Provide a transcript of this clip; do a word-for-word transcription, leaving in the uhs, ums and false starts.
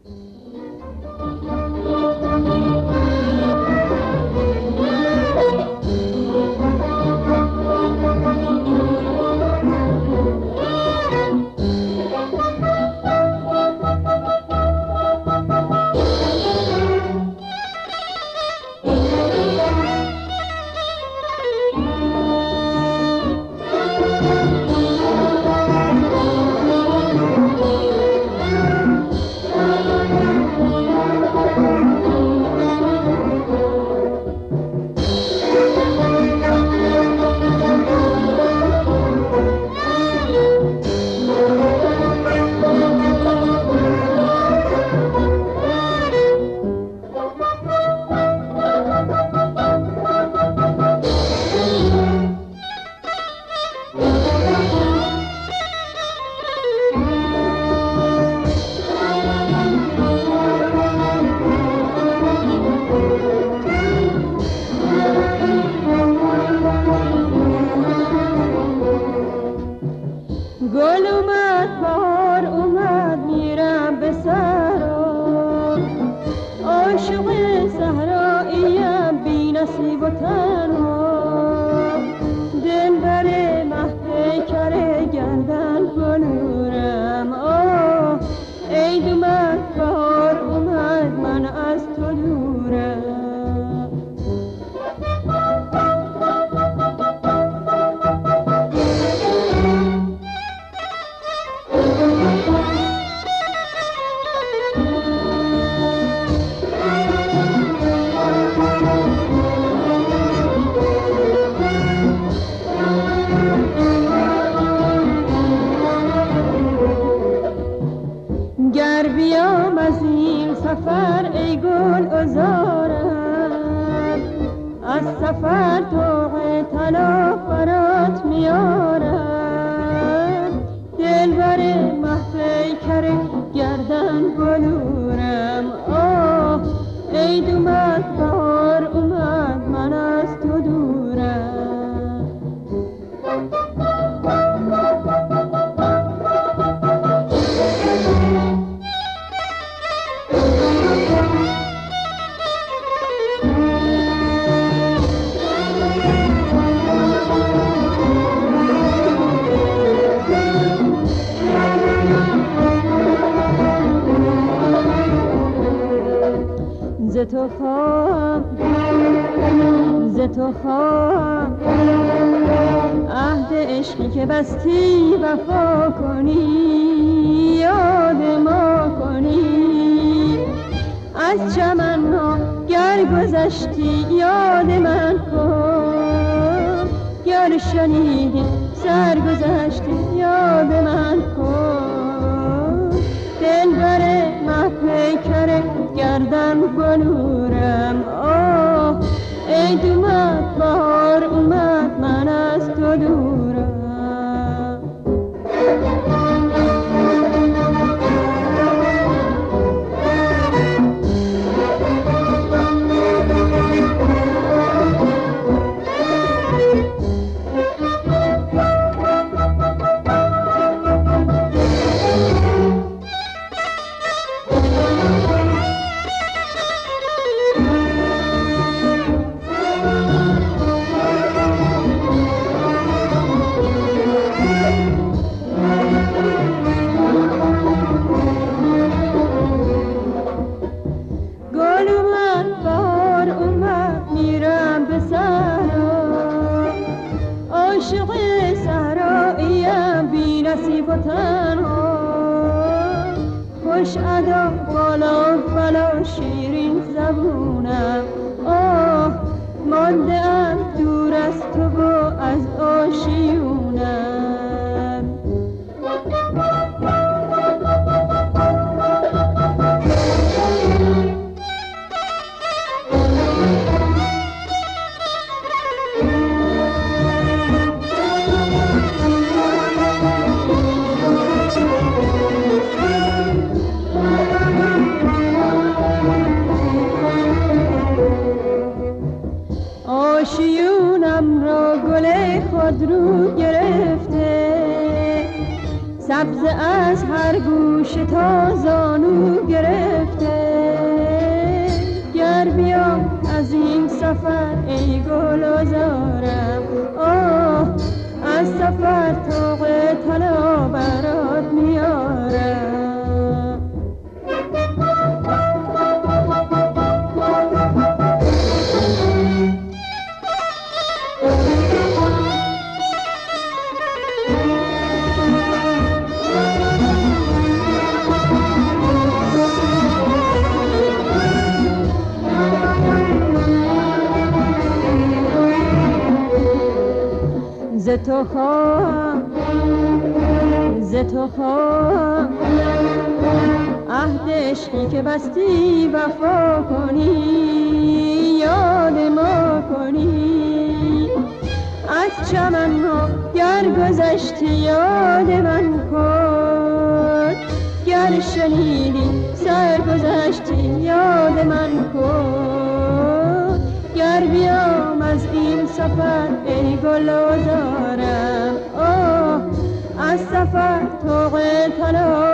تو خواهم ز تو خواهم عهد عشقی که بستی وفا کنی، یاد ما کنی. از چمن ها گر گذشتی یاد من کن، گر شنیدی سر گذشتی یاد من کن. دلبر مه پیکر گردن بلورم، آه ای دومد بهار اومد من از تو دورم. خوش ادا بالا بالا شیرین زبونم، آه مانده ام دور از تو و از آشیونم. آشیونم را گل خود رو گرفته، سبز از هر گوشه تا زانو گرفته. سفر طوق طلا برات میارم. ز تو خواهم ز تو خواهم عهد عشقی که بستی وفا کنی، یاد ما کنی. از چمن ها گر گذشتی یاد من کن، گر شنیدی سرگذشتی یاد من کن. گر بیام از این سفر ای گل و زارم، آه از سفر طوق طلا